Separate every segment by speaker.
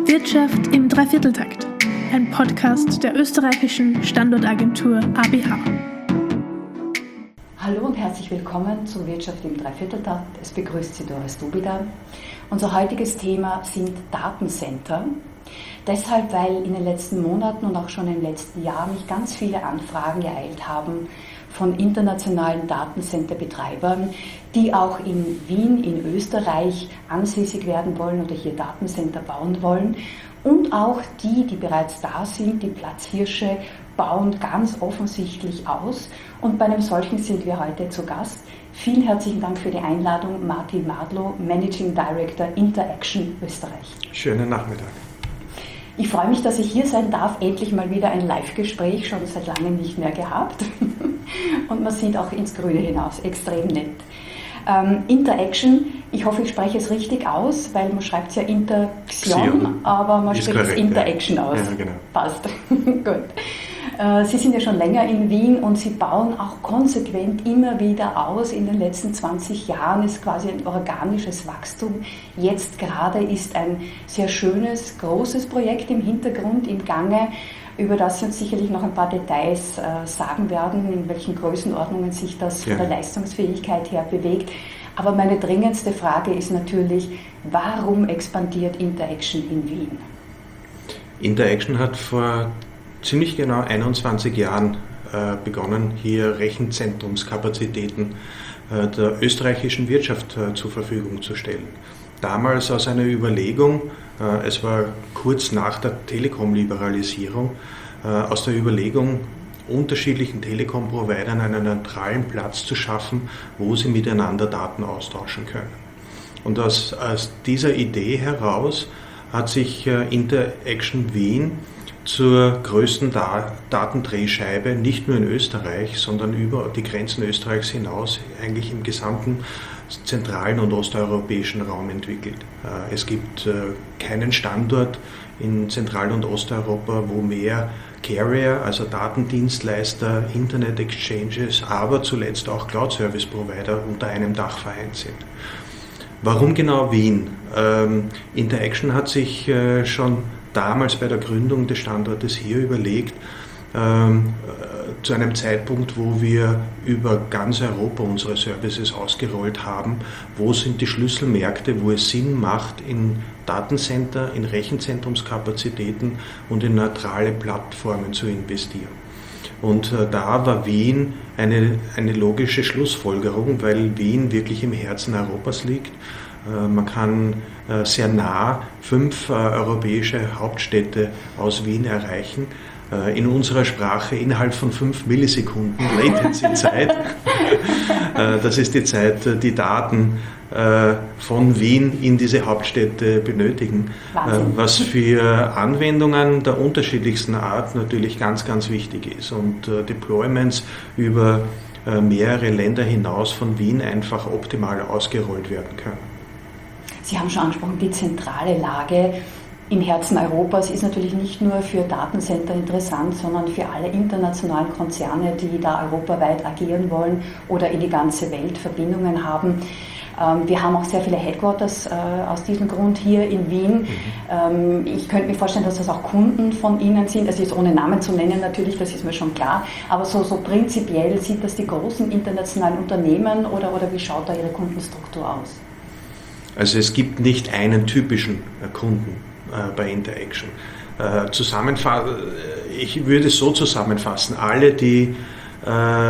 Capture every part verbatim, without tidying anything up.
Speaker 1: Wirtschaft im Dreivierteltakt, ein Podcast der österreichischen Standortagentur A B H.
Speaker 2: Hallo und herzlich willkommen zu Wirtschaft im Dreivierteltakt. Es begrüßt Sie Doris Dubida. Unser heutiges Thema sind Datencenter. Deshalb, weil in den letzten Monaten und auch schon im letzten Jahr mich ganz viele Anfragen ereilt haben von internationalen Datencenterbetreibern, die auch in Wien, in Österreich ansässig werden wollen oder hier Datencenter bauen wollen. Und auch die, die bereits da sind, die Platzhirsche, bauen ganz offensichtlich aus. Und bei einem solchen sind wir heute zu Gast. Vielen herzlichen Dank für die Einladung, Martin Madlow, Managing Director Interaction Österreich.
Speaker 3: Schönen Nachmittag.
Speaker 2: Ich freue mich, dass ich hier sein darf. Endlich mal wieder ein Live-Gespräch, schon seit langem nicht mehr gehabt. Und man sieht auch ins Grüne hinaus, extrem nett. Ähm, Interaction, ich hoffe, ich spreche es richtig aus, weil man schreibt es ja Interaction, aber man spricht es Interaction ja. aus.
Speaker 3: Ja, genau.
Speaker 2: Passt. Gut. Äh, Sie sind ja schon länger in Wien und Sie bauen auch konsequent immer wieder aus. In den letzten zwanzig Jahren ist quasi ein organisches Wachstum. Jetzt gerade ist ein sehr schönes, großes Projekt im Hintergrund, im Gange, über das Sie uns sicherlich noch ein paar Details äh, sagen werden, in welchen Größenordnungen sich das von ja. der Leistungsfähigkeit her bewegt. Aber meine dringendste Frage ist natürlich, warum expandiert Interaction in Wien?
Speaker 3: Interaction hat vor ziemlich genau einundzwanzig Jahren äh, begonnen, hier Rechenzentrumskapazitäten äh, der österreichischen Wirtschaft äh, zur Verfügung zu stellen. Damals aus einer Überlegung, äh, es war kurz nach der Telekom-Liberalisierung, äh, aus der Überlegung, unterschiedlichen Telekom-Providern einen neutralen Platz zu schaffen, wo sie miteinander Daten austauschen können. Und aus, aus dieser Idee heraus hat sich äh, Interaction Wien zur größten da- Datendrehscheibe, nicht nur in Österreich, sondern über die Grenzen Österreichs hinaus, eigentlich im gesamten zentralen und osteuropäischen Raum entwickelt. Es gibt keinen Standort in Zentral- und Osteuropa, wo mehr Carrier, also Datendienstleister, Internet-Exchanges, aber zuletzt auch Cloud-Service-Provider unter einem Dach vereint sind. Warum genau Wien? Ähm, Interaction hat sich äh, schon damals bei der Gründung des Standortes hier überlegt, ähm, äh, zu einem Zeitpunkt, wo wir über ganz Europa unsere Services ausgerollt haben, wo sind die Schlüsselmärkte, wo es Sinn macht, in Datencenter, in Rechenzentrumskapazitäten und in neutrale Plattformen zu investieren. Und äh, da war Wien eine, eine logische Schlussfolgerung, weil Wien wirklich im Herzen Europas liegt. Äh, man kann äh, sehr nah fünf äh, europäische Hauptstädte aus Wien erreichen. Äh, in unserer Sprache innerhalb von fünf Millisekunden Latency-Zeit. äh, das ist die Zeit, die Daten äh, von Wien in diese Hauptstädte benötigen. Äh, was für Anwendungen der unterschiedlichsten Art natürlich ganz, ganz wichtig ist. Und äh, Deployments über äh, mehrere Länder hinaus von Wien einfach optimal ausgerollt werden können.
Speaker 2: Sie haben schon angesprochen, die zentrale Lage im Herzen Europas ist natürlich nicht nur für Datencenter interessant, sondern für alle internationalen Konzerne, die da europaweit agieren wollen oder in die ganze Welt Verbindungen haben. Wir haben auch sehr viele Headquarters aus diesem Grund hier in Wien. Mhm. Ich könnte mir vorstellen, dass das auch Kunden von Ihnen sind, also jetzt ohne Namen zu nennen natürlich, das ist mir schon klar, aber so, so prinzipiell sind das die großen internationalen Unternehmen oder, oder wie schaut da Ihre Kundenstruktur aus?
Speaker 3: Also es gibt nicht einen typischen Kunden äh, bei Interaction. Äh, zusammenfa- ich würde es so zusammenfassen, alle, die äh,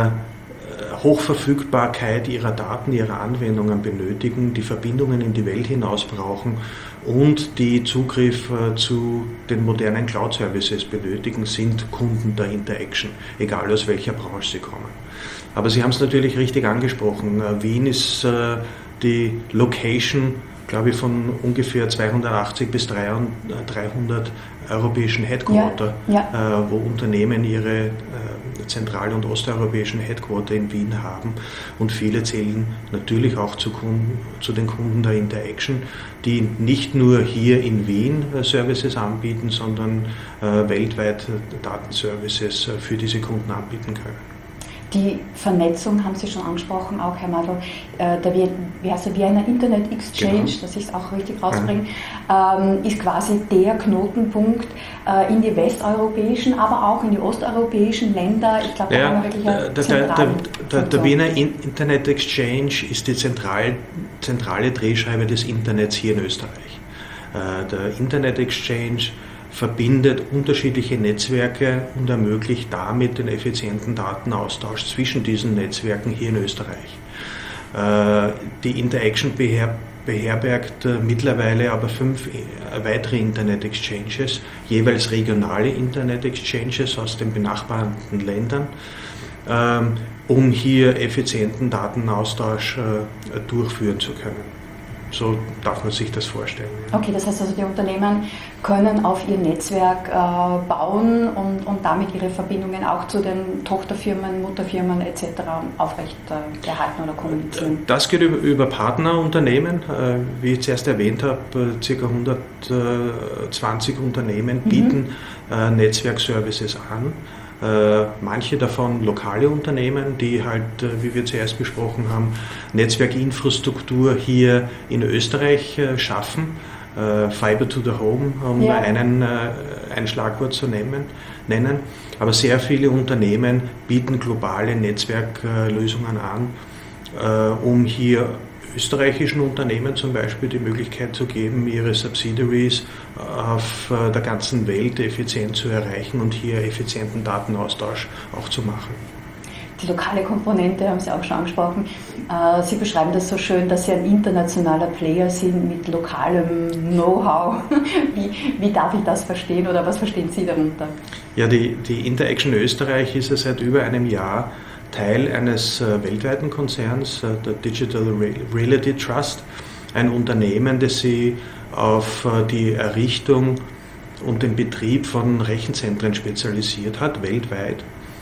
Speaker 3: Hochverfügbarkeit ihrer Daten, ihrer Anwendungen benötigen, die Verbindungen in die Welt hinaus brauchen und die Zugriff äh, zu den modernen Cloud-Services benötigen, sind Kunden der Interaction, egal aus welcher Branche sie kommen. Aber Sie haben es natürlich richtig angesprochen. Äh, Wien ist äh, die Location, glaube ich, von ungefähr zweihundertachtzig bis dreihundert europäischen Headquarter, ja, ja. Äh, wo Unternehmen ihre äh, zentral- und osteuropäischen Headquarter in Wien haben. Und viele zählen natürlich auch zu, Kunden, zu den Kunden der Interaction, die nicht nur hier in Wien äh, Services anbieten, sondern äh, weltweit äh, Datenservices äh, für diese Kunden anbieten können.
Speaker 2: Die Vernetzung haben Sie schon angesprochen, auch Herr Madl, äh, der wie heißt der Vienna Internet Exchange, genau, dass ich es auch richtig rausbringe, ähm, ist quasi der Knotenpunkt äh, in die westeuropäischen, aber auch in die osteuropäischen Länder. Ich glaube, da
Speaker 3: ja,
Speaker 2: haben wir wirklich eine
Speaker 3: der, der, der, der, der Vienna Internet Exchange ist die zentral, zentrale Drehscheibe des Internets hier in Österreich. Äh, der Internet Exchange verbindet unterschiedliche Netzwerke und ermöglicht damit den effizienten Datenaustausch zwischen diesen Netzwerken hier in Österreich. Die Interaction beher- beherbergt mittlerweile aber fünf weitere Internet-Exchanges, jeweils regionale Internet-Exchanges aus den benachbarten Ländern, um hier effizienten Datenaustausch durchführen zu können. So darf man sich das vorstellen.
Speaker 2: Okay, das heißt also, die Unternehmen können auf ihr Netzwerk äh, bauen und, und damit ihre Verbindungen auch zu den Tochterfirmen, Mutterfirmen et cetera aufrecht äh, erhalten oder kommunizieren.
Speaker 3: Das geht über, über Partnerunternehmen. Äh, wie ich zuerst erwähnt habe, ca. hundertzwanzig Unternehmen bieten mhm. äh, Netzwerkservices an. Äh, manche davon lokale Unternehmen, die halt, äh, wie wir zuerst besprochen haben, Netzwerkinfrastruktur hier in Österreich äh, schaffen. Äh, Fiber to the Home, um ja. einen, äh, ein Schlagwort zu nehmen, nennen. Aber sehr viele Unternehmen bieten globale Netzwerklösungen an, äh, um hier österreichischen Unternehmen zum Beispiel die Möglichkeit zu geben, ihre Subsidiaries auf der ganzen Welt effizient zu erreichen und hier effizienten Datenaustausch auch zu machen.
Speaker 2: Die lokale Komponente haben Sie auch schon angesprochen. Sie beschreiben das so schön, dass Sie ein internationaler Player sind mit lokalem Know-how. Wie, wie darf ich das verstehen oder was verstehen Sie darunter?
Speaker 3: Ja, die, die Interaction Österreich ist ja seit über einem Jahr Teil eines äh, weltweiten Konzerns, äh, der Digital Realty Trust, ein Unternehmen, das sich auf äh, die Errichtung und den Betrieb von Rechenzentren spezialisiert hat, weltweit.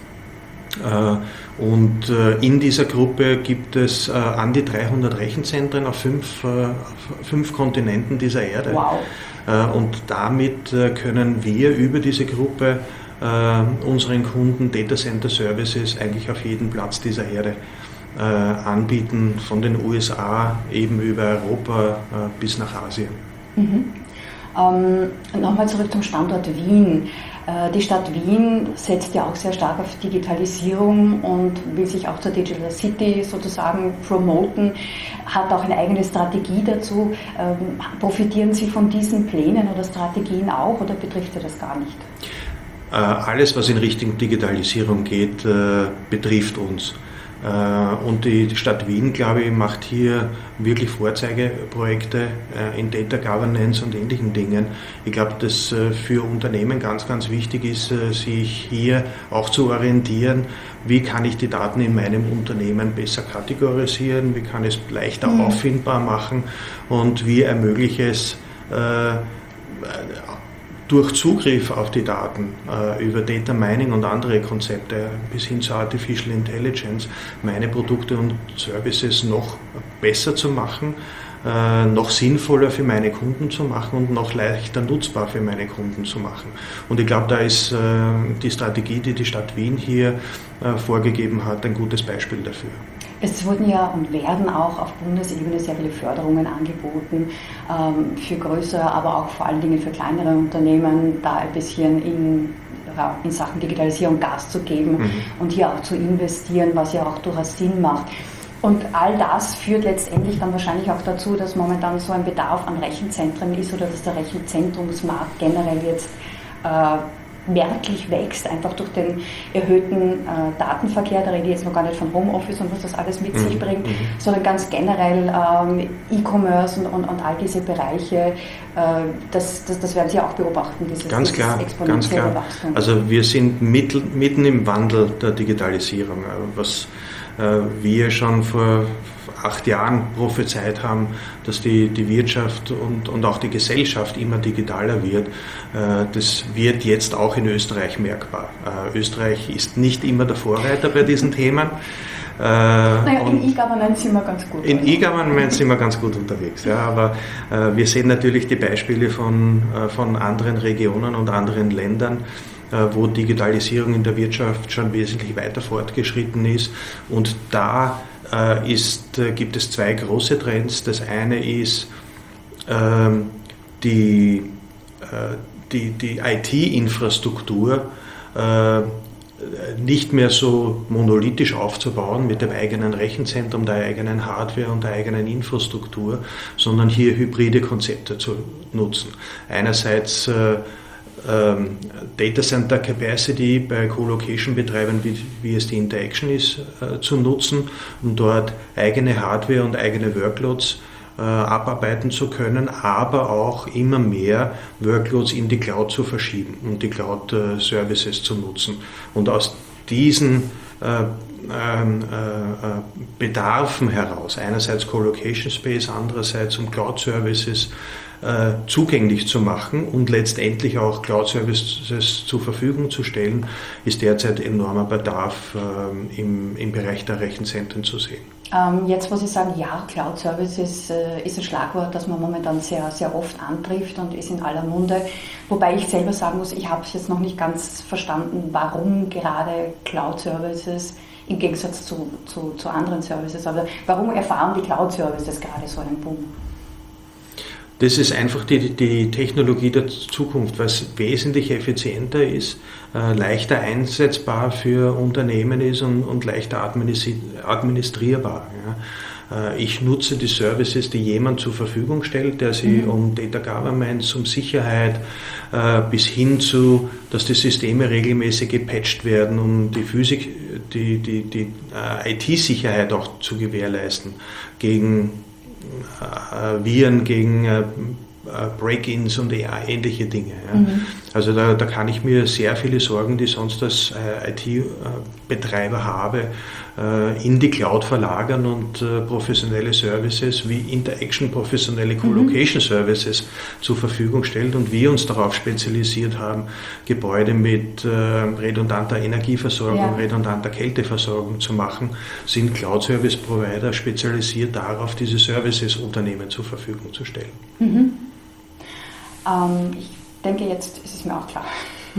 Speaker 3: Äh, und äh, in dieser Gruppe gibt es äh, an die dreihundert Rechenzentren auf fünf, äh, fünf Kontinenten dieser Erde.
Speaker 2: Wow.
Speaker 3: Äh, und damit äh, können wir über diese Gruppe Uh, unseren Kunden Data Center Services eigentlich auf jedem Platz dieser Erde uh, anbieten, von den U S A eben über Europa uh, bis nach Asien.
Speaker 2: Mhm. Ähm, Nochmal zurück zum Standort Wien. Äh, die Stadt Wien setzt ja auch sehr stark auf Digitalisierung und will sich auch zur Digital City sozusagen promoten, hat auch eine eigene Strategie dazu. Ähm, profitieren Sie von diesen Plänen oder Strategien auch oder betrifft Sie das gar nicht?
Speaker 3: Alles, was in Richtung Digitalisierung geht, betrifft uns. Und die Stadt Wien, glaube ich, macht hier wirklich Vorzeigeprojekte in Data Governance und ähnlichen Dingen. Ich glaube, dass für Unternehmen ganz, ganz wichtig ist, sich hier auch zu orientieren, wie kann ich die Daten in meinem Unternehmen besser kategorisieren, wie kann ich es leichter mhm. auffindbar machen und wie ermögliche es durch Zugriff auf die Daten äh, über Data Mining und andere Konzepte bis hin zu Artificial Intelligence meine Produkte und Services noch besser zu machen, äh, noch sinnvoller für meine Kunden zu machen und noch leichter nutzbar für meine Kunden zu machen. Und ich glaube, da ist äh, die Strategie, die die Stadt Wien hier äh, vorgegeben hat, ein gutes Beispiel dafür.
Speaker 2: Es wurden ja und werden auch auf Bundesebene sehr viele Förderungen angeboten ähm, für größere, aber auch vor allen Dingen für kleinere Unternehmen, da ein bisschen in, ja, in Sachen Digitalisierung Gas zu geben mhm. und hier auch zu investieren, was ja auch durchaus Sinn macht. Und all das führt letztendlich dann wahrscheinlich auch dazu, dass momentan so ein Bedarf an Rechenzentren ist oder dass der Rechenzentrumsmarkt generell jetzt äh, merklich wächst, einfach durch den erhöhten äh, Datenverkehr. Da rede ich jetzt noch gar nicht von Homeoffice und was das alles mit mhm. sich bringt, mhm. sondern ganz generell ähm, E-Commerce und, und, und all diese Bereiche, äh, das, das, das werden Sie auch beobachten, dieses,
Speaker 3: ganz
Speaker 2: dieses
Speaker 3: klar,
Speaker 2: exponentielle
Speaker 3: ganz klar.
Speaker 2: Wachstum.
Speaker 3: Also wir sind mittel, mitten im Wandel der Digitalisierung, was äh, wir schon vor acht Jahren prophezeit haben, dass die, die Wirtschaft und, und auch die Gesellschaft immer digitaler wird. Das wird jetzt auch in Österreich merkbar. Österreich ist nicht immer der Vorreiter bei diesen Themen. Äh,
Speaker 2: naja, in E-Government sind wir ganz gut.
Speaker 3: In E-Government sind wir ganz gut unterwegs, ja, aber äh, wir sehen natürlich die Beispiele von, äh, von anderen Regionen und anderen Ländern, äh, wo Digitalisierung in der Wirtschaft schon wesentlich weiter fortgeschritten ist. Und da äh, ist, äh, gibt es zwei große Trends. Das eine ist äh, die, äh, die, die I T-Infrastruktur äh, nicht mehr so monolithisch aufzubauen mit dem eigenen Rechenzentrum, der eigenen Hardware und der eigenen Infrastruktur, sondern hier hybride Konzepte zu nutzen. Einerseits äh, ähm, Data Center Capacity bei Co-Location-Betreibern, wie, wie es die Interaction ist, äh, zu nutzen, um dort eigene Hardware und eigene Workloads äh, abarbeiten zu können, aber auch immer mehr Workloads in die Cloud zu verschieben und die Cloud-Services zu nutzen. Und aus diesen äh, äh, äh, Bedarfen heraus, einerseits Co-Location Space, andererseits um Cloud-Services äh, zugänglich zu machen und letztendlich auch Cloud-Services zur Verfügung zu stellen, ist derzeit enormer Bedarf äh, im, im Bereich der Rechenzentren zu sehen.
Speaker 2: Ähm, jetzt, wo Sie sagen, ja, Cloud Services äh, ist ein Schlagwort, das man momentan sehr, sehr oft antrifft und ist in aller Munde. Wobei ich selber sagen muss, ich habe es jetzt noch nicht ganz verstanden, warum gerade Cloud Services im Gegensatz zu, zu, zu anderen Services, aber warum erfahren die Cloud Services gerade so einen Boom?
Speaker 3: Das ist einfach die, die Technologie der Zukunft, was wesentlich effizienter ist, äh, leichter einsetzbar für Unternehmen ist und, und leichter administrierbar. Ja. Äh, ich nutze die Services, die jemand zur Verfügung stellt, der sie mhm. um Data Governance, um Sicherheit äh, bis hin zu, dass die Systeme regelmäßig gepatcht werden, um die Physik, die, die, die äh, I T-Sicherheit auch zu gewährleisten gegen Viren, gegen äh, Break-ins und ähnliche Dinge. Ja. Mhm. Also da, da kann ich mir sehr viele Sorgen, die sonst als äh, I T-Betreiber habe, äh, in die Cloud verlagern und äh, professionelle Services wie Interaction, professionelle Co-Location Services mhm. zur Verfügung stellen und wir uns darauf spezialisiert haben, Gebäude mit äh, redundanter Energieversorgung, ja. redundanter Kälteversorgung zu machen, sind Cloud-Service-Provider spezialisiert darauf, diese Services Unternehmen zur Verfügung zu stellen.
Speaker 2: Mhm. Ähm, ich denke, jetzt ist es mir auch klar.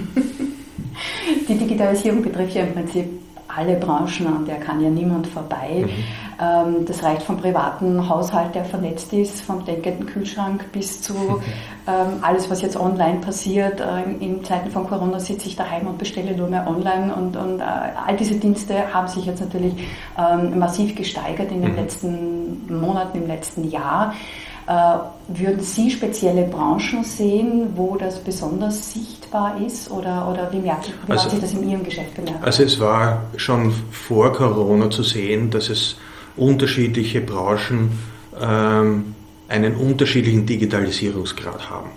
Speaker 2: Die Digitalisierung betrifft ja im Prinzip alle Branchen, an der kann ja niemand vorbei. Mhm. Das reicht vom privaten Haushalt, der vernetzt ist, vom denkenden Kühlschrank bis zu ähm, alles, was jetzt online passiert. In Zeiten von Corona sitze ich daheim und bestelle nur mehr online und, und äh, all diese Dienste haben sich jetzt natürlich ähm, massiv gesteigert in den mhm. letzten Monaten, im letzten Jahr. Äh, würden Sie spezielle Branchen sehen, wo das besonders sichtbar ist oder, oder wie, merkt, wie also, hat sich das in Ihrem Geschäft bemerkt?
Speaker 3: Also es war schon vor Corona zu sehen, dass es unterschiedliche Branchen ähm, einen unterschiedlichen Digitalisierungsgrad haben.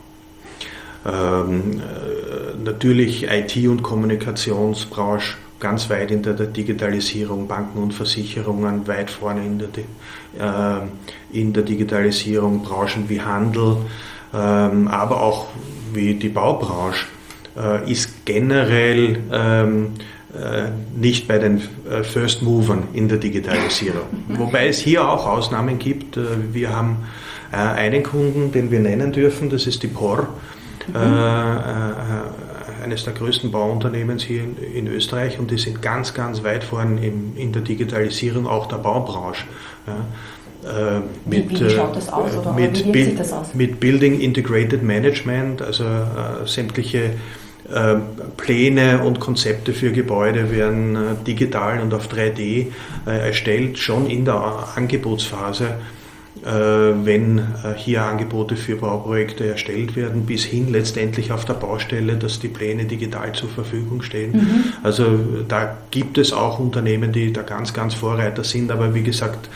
Speaker 3: Ähm, äh, natürlich I T- und Kommunikationsbranche ganz weit in der, der Digitalisierung, Banken und Versicherungen weit vorne in der, äh, in der Digitalisierung, Branchen wie Handel, ähm, aber auch wie die Baubranche äh, ist generell ähm, äh, nicht bei den äh, First Movern in der Digitalisierung. Wobei es hier auch Ausnahmen gibt. Äh, wir haben äh, einen Kunden, den wir nennen dürfen, das ist die P O R. Mhm. Äh, äh, eines der größten Bauunternehmens hier in, in Österreich und die sind ganz, ganz weit vorne in, in der Digitalisierung auch der Baubranche. Ja, äh, mit,
Speaker 2: wie, wie schaut das aus oder
Speaker 3: mit,
Speaker 2: wie wirkt sich das aus?
Speaker 3: Mit Building Integrated Management, also äh, sämtliche äh, Pläne und Konzepte für Gebäude werden äh, digital und auf drei D äh, erstellt, schon in der Angebotsphase. Wenn hier Angebote für Bauprojekte erstellt werden, bis hin letztendlich auf der Baustelle, dass die Pläne digital zur Verfügung stehen. Mhm. Also da gibt es auch Unternehmen, die da ganz, ganz Vorreiter sind, aber wie gesagt,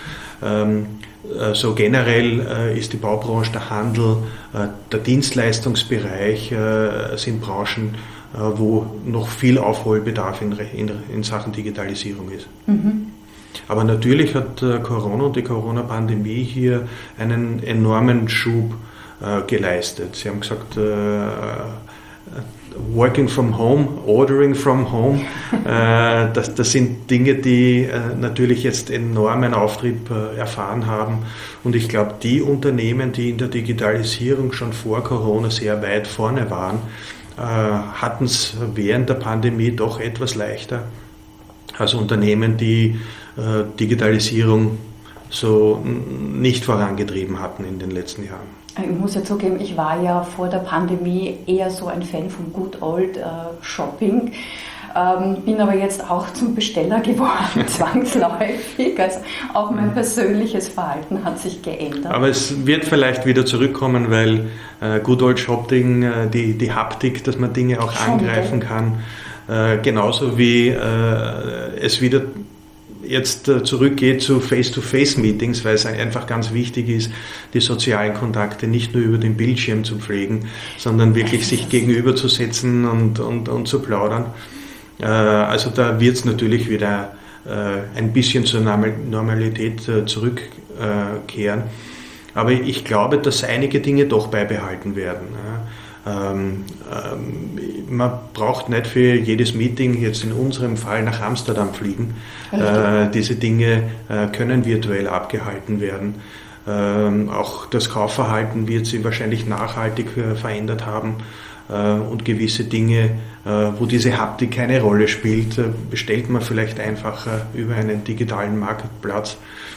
Speaker 3: so generell ist die Baubranche, der Handel, der Dienstleistungsbereich sind Branchen, wo noch viel Aufholbedarf in, in, in Sachen Digitalisierung ist. Mhm. Aber natürlich hat Corona und die Corona-Pandemie hier einen enormen Schub äh, geleistet. Sie haben gesagt, äh, Working from home, ordering from home, äh, das, das sind Dinge, die äh, natürlich jetzt enormen Auftrieb äh, erfahren haben. Und ich glaube, die Unternehmen, die in der Digitalisierung schon vor Corona sehr weit vorne waren, äh, hatten es während der Pandemie doch etwas leichter als Unternehmen, die äh, Digitalisierung so n- nicht vorangetrieben hatten in den letzten Jahren.
Speaker 2: Ich muss ja zugeben, ich war ja vor der Pandemie eher so ein Fan von Good Old äh, Shopping, ähm, bin aber jetzt auch zum Besteller geworden, zwangsläufig. Also auch mein persönliches Verhalten hat sich geändert. Aber
Speaker 3: es wird vielleicht wieder zurückkommen, weil äh, Good Old Shopping, äh, die, die Haptik, dass man Dinge auch Schon angreifen denn? kann, äh, genauso wie äh, es wieder jetzt zurückgeht zu Face-to-Face-Meetings, weil es einfach ganz wichtig ist, die sozialen Kontakte nicht nur über den Bildschirm zu pflegen, sondern wirklich sich gegenüberzusetzen und, und, und zu plaudern. Also da wird es natürlich wieder ein bisschen zur Normalität zurückkehren. Aber ich glaube, dass einige Dinge doch beibehalten werden. Ähm, ähm, man braucht nicht für jedes Meeting jetzt in unserem Fall nach Amsterdam fliegen. Äh, diese Dinge äh, können virtuell abgehalten werden. Ähm, auch das Kaufverhalten wird sich wahrscheinlich nachhaltig äh, verändert haben äh, und gewisse Dinge, äh, wo diese Haptik keine Rolle spielt, äh, bestellt man vielleicht einfacher über einen digitalen Marktplatz.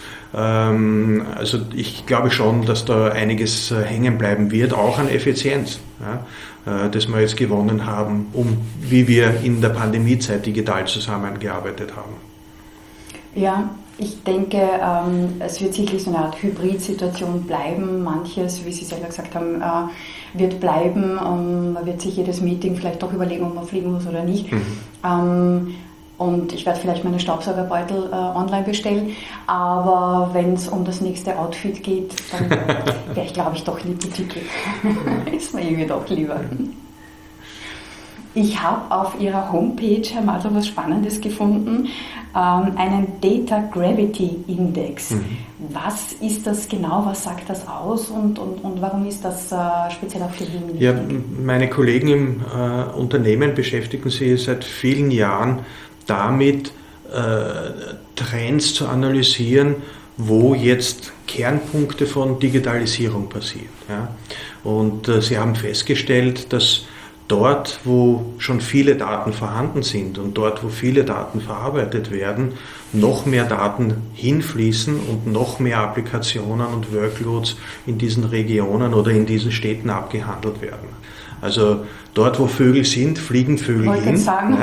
Speaker 3: Also ich glaube schon, dass da einiges hängen bleiben wird, auch an Effizienz, ja, das wir jetzt gewonnen haben, um wie wir in der Pandemiezeit digital zusammengearbeitet haben.
Speaker 2: Ja, ich denke, ähm, es wird sicherlich so eine Art Hybrid-Situation bleiben. Manches, wie Sie selber gesagt haben, äh, wird bleiben. Ähm, man wird sich jedes Meeting vielleicht doch überlegen, ob man fliegen muss oder nicht. Mhm. Ähm, Und ich werde vielleicht meine Staubsaugerbeutel äh, online bestellen. Aber wenn es um das nächste Outfit geht, dann wäre ich, glaube ich, doch in die Boutique. Ist mir irgendwie doch lieber. Ich habe auf Ihrer Homepage, Herr Maser, was Spannendes gefunden, ähm, einen Data Gravity Index. Mhm. Was ist das genau, was sagt das aus und, und, und warum ist das äh, speziell auch für Wien wichtig?
Speaker 3: Ja, meine Kollegen im äh, Unternehmen beschäftigen sich seit vielen Jahren damit, äh, Trends zu analysieren, wo jetzt Kernpunkte von Digitalisierung passieren. Ja? Und äh, sie haben festgestellt, dass dort, wo schon viele Daten vorhanden sind und dort, wo viele Daten verarbeitet werden, noch mehr Daten hinfließen und noch mehr Applikationen und Workloads in diesen Regionen oder in diesen Städten abgehandelt werden. Also dort, wo Vögel sind, fliegen Vögel
Speaker 2: Wollte
Speaker 3: hin.
Speaker 2: Sagen,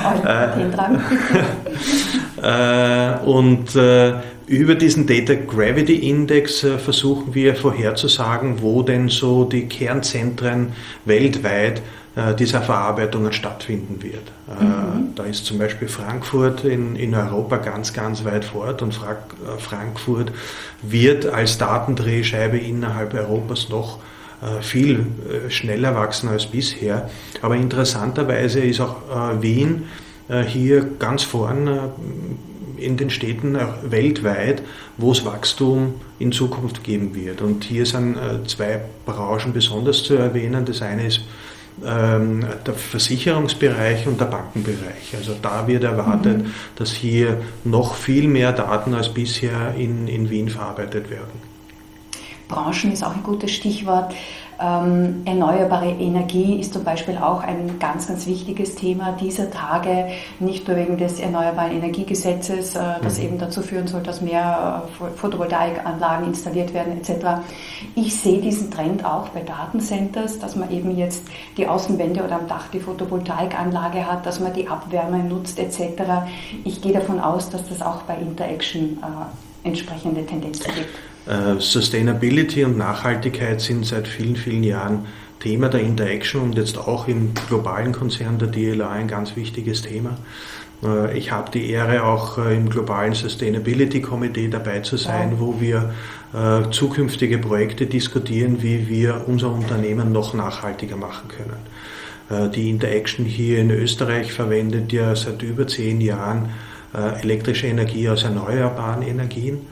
Speaker 3: ja. äh, und äh, über diesen Data Gravity Index äh, versuchen wir vorherzusagen, wo denn so die Kernzentren weltweit äh, dieser Verarbeitungen stattfinden wird. Äh, mhm. Da ist zum Beispiel Frankfurt in, in Europa ganz, ganz weit fort und Fra- äh, Frankfurt wird als Datendrehscheibe innerhalb Europas noch viel schneller wachsen als bisher. Aber interessanterweise ist auch Wien hier ganz vorn in den Städten weltweit, wo es Wachstum in Zukunft geben wird. Und hier sind zwei Branchen besonders zu erwähnen. Das eine ist der Versicherungsbereich und der Bankenbereich. Also da wird erwartet, mhm. dass hier noch viel mehr Daten als bisher in, in Wien verarbeitet werden.
Speaker 2: Branchen ist auch ein gutes Stichwort. Ähm, erneuerbare Energie ist zum Beispiel auch ein ganz, ganz wichtiges Thema dieser Tage, nicht nur wegen des Erneuerbaren Energiegesetzes, äh, das mhm. eben dazu führen soll, dass mehr äh, Photovoltaikanlagen installiert werden et cetera. Ich sehe diesen Trend auch bei Datencenters, dass man eben jetzt die Außenwände oder am Dach die Photovoltaikanlage hat, dass man die Abwärme nutzt et cetera. Ich gehe davon aus, dass das auch bei Interaction äh, entsprechende Tendenzen gibt.
Speaker 3: Sustainability und Nachhaltigkeit sind seit vielen, vielen Jahren Thema der Interaction und jetzt auch im globalen Konzern der D L A ein ganz wichtiges Thema. Ich habe die Ehre, auch im globalen Sustainability Komitee dabei zu sein, wo wir zukünftige Projekte diskutieren, wie wir unser Unternehmen noch nachhaltiger machen können. Die Interaction hier in Österreich verwendet ja seit über zehn Jahren elektrische Energie aus erneuerbaren Energien.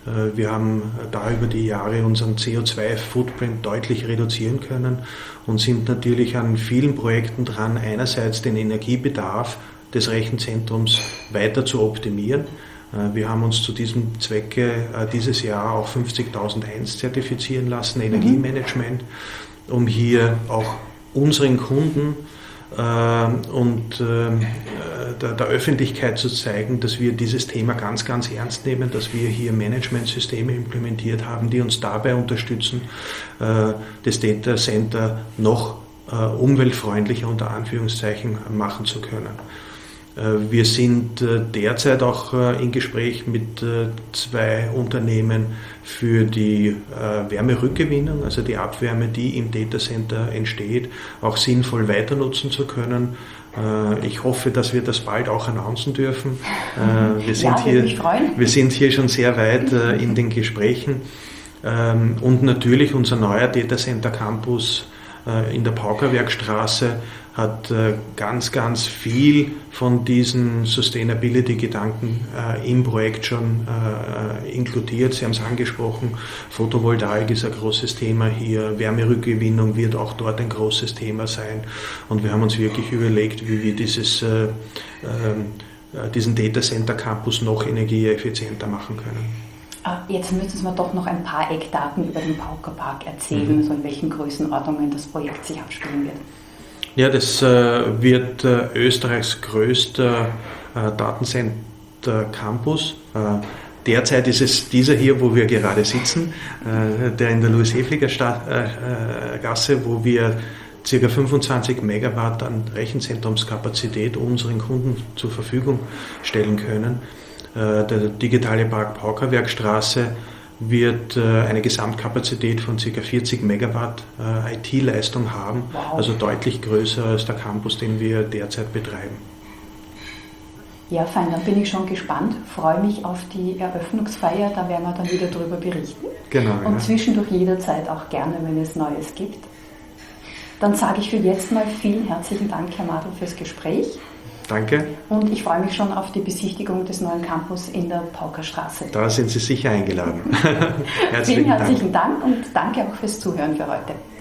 Speaker 3: Wir haben da über die Jahre unseren C O zwei Footprint deutlich reduzieren können und sind natürlich an vielen Projekten dran, einerseits den Energiebedarf des Rechenzentrums weiter zu optimieren. Wir haben uns zu diesem Zwecke dieses Jahr auch fünfzigtausendeins zertifizieren lassen, Energiemanagement, um hier auch unseren Kunden und der, der Öffentlichkeit zu zeigen, dass wir dieses Thema ganz, ganz ernst nehmen, dass wir hier Managementsysteme implementiert haben, die uns dabei unterstützen, das Data Center noch umweltfreundlicher unter Anführungszeichen machen zu können. Wir sind derzeit auch in Gespräch mit zwei Unternehmen für die Wärmerückgewinnung, also die Abwärme, die im Datacenter entsteht, auch sinnvoll weiter nutzen zu können. Ich hoffe, dass wir das bald auch announcen dürfen. Wir sind, ja, hier, wir sind hier schon sehr weit in den Gesprächen. Und natürlich unser neuer Datacenter Campus in der Paukerwerkstraße hat ganz, ganz viel von diesen Sustainability-Gedanken im Projekt schon inkludiert. Sie haben es angesprochen, Photovoltaik ist ein großes Thema hier, Wärmerückgewinnung wird auch dort ein großes Thema sein. Und wir haben uns wirklich überlegt, wie wir dieses, diesen Data Center Campus noch energieeffizienter machen können.
Speaker 2: Jetzt müssen wir doch noch ein paar Eckdaten über den Paukerpark erzählen, mhm. so in welchen Größenordnungen das Projekt sich abspielen wird.
Speaker 3: Ja, das äh, wird äh, Österreichs größter äh, Datencenter Campus. Äh, derzeit ist es dieser hier, wo wir gerade sitzen, äh, der in der Louis-Hefliger-Gasse, äh, wo wir ca. fünfundzwanzig Megawatt an Rechenzentrumskapazität unseren Kunden zur Verfügung stellen können. Der digitale Park Paukerwerkstraße wird eine Gesamtkapazität von ca. vierzig Megawatt I T-Leistung haben, wow. Also deutlich größer als der Campus, den wir derzeit betreiben.
Speaker 2: Ja, fein, dann bin ich schon gespannt, freue mich auf die Eröffnungsfeier, da werden wir dann wieder darüber berichten.
Speaker 3: Genau.
Speaker 2: Und
Speaker 3: ja.
Speaker 2: Zwischendurch jederzeit auch gerne, wenn es Neues gibt. Dann sage ich für jetzt mal vielen herzlichen Dank, Herr Madl, fürs Gespräch.
Speaker 3: Danke.
Speaker 2: Und ich freue mich schon auf die Besichtigung des neuen Campus in der Paukerstraße.
Speaker 3: Da sind Sie sicher eingeladen.
Speaker 2: Herzlichen Vielen herzlichen Dank. Dank und danke auch fürs Zuhören für heute.